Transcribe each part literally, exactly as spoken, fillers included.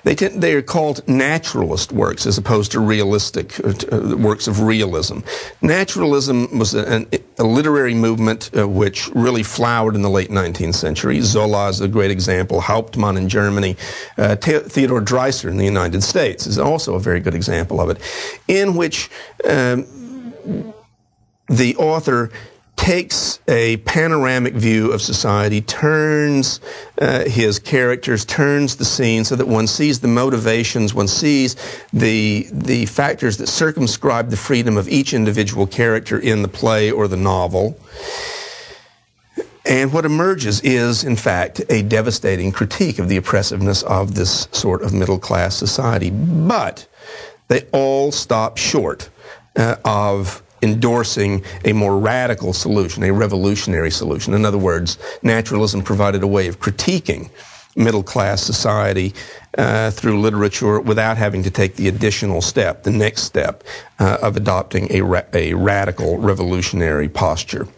They tend, they are called naturalist works as opposed to realistic uh, works of realism. Naturalism was a, a literary movement uh, which really flowered in the late nineteenth century. Zola is a great example. Hauptmann in Germany. Uh, Theodore Dreiser in the United States is also a very good example of it, in which um, the author takes a panoramic view of society, turns uh, his characters, turns the scene so that one sees the motivations, one sees the the factors that circumscribe the freedom of each individual character in the play or the novel. And what emerges is, in fact, a devastating critique of the oppressiveness of this sort of middle-class society. But they all stop short uh, of endorsing a more radical solution, a revolutionary solution. In other words, naturalism provided a way of critiquing middle-class society uh, through literature without having to take the additional step, the next step, uh, of adopting a, ra- a radical revolutionary posture.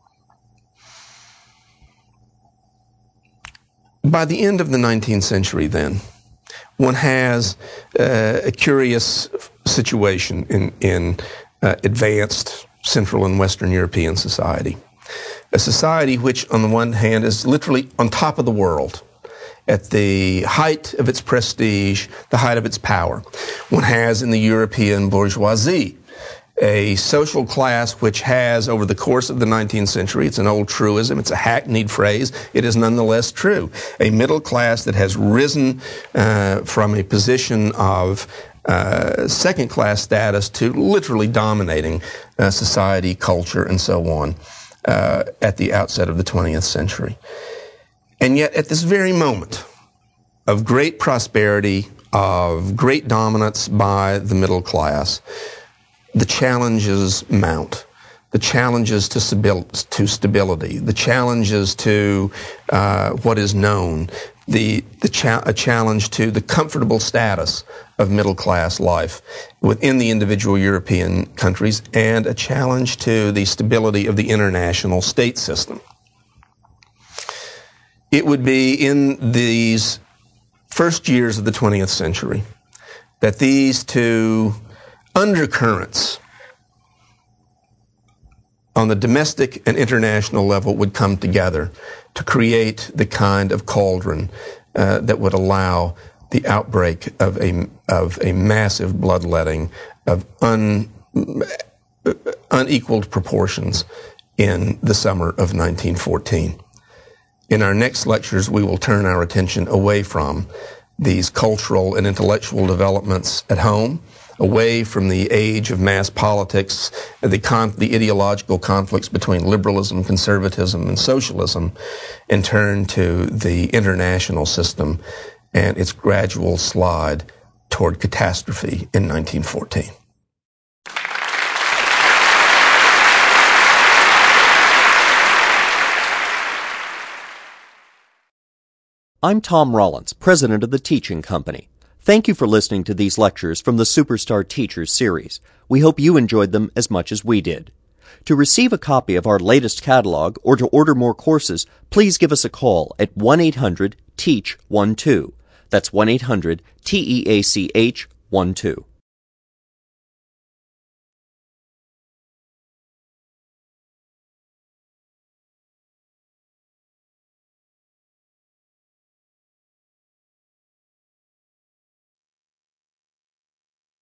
By the end of the nineteenth century, then, one has uh, a curious situation in, in uh, advanced Central and Western European society. A society which, on the one hand, is literally on top of the world, at the height of its prestige, the height of its power. One has in the European bourgeoisie a social class which has, over the course of the nineteenth century, it's an old truism, it's a hackneyed phrase, it is nonetheless true, a middle class that has risen uh, from a position of uh, second-class status to literally dominating uh, society, culture, and so on uh, at the outset of the twentieth century. And yet, at this very moment of great prosperity, of great dominance by the middle class, the challenges mount, the challenges to, stabil- to stability, the challenges to uh, what is known, the, the cha- a challenge to the comfortable status of middle-class life within the individual European countries, and a challenge to the stability of the international state system. It would be in these first years of the twentieth century that these two undercurrents on the domestic and international level would come together to create the kind of cauldron uh, that would allow the outbreak of a of a massive bloodletting of un, unequaled proportions in the summer of nineteen fourteen. In our next lectures, we will turn our attention away from these cultural and intellectual developments at home, away from the age of mass politics, the, con- the ideological conflicts between liberalism, conservatism, and socialism, and turn to the international system and its gradual slide toward catastrophe in nineteen fourteen. I'm Tom Rollins, president of the Teaching Company. Thank you for listening to these lectures from the Superstar Teachers series. We hope you enjoyed them as much as we did. To receive a copy of our latest catalog or to order more courses, please give us a call at one eight hundred teach twelve. That's one eight hundred T E A C H twelve.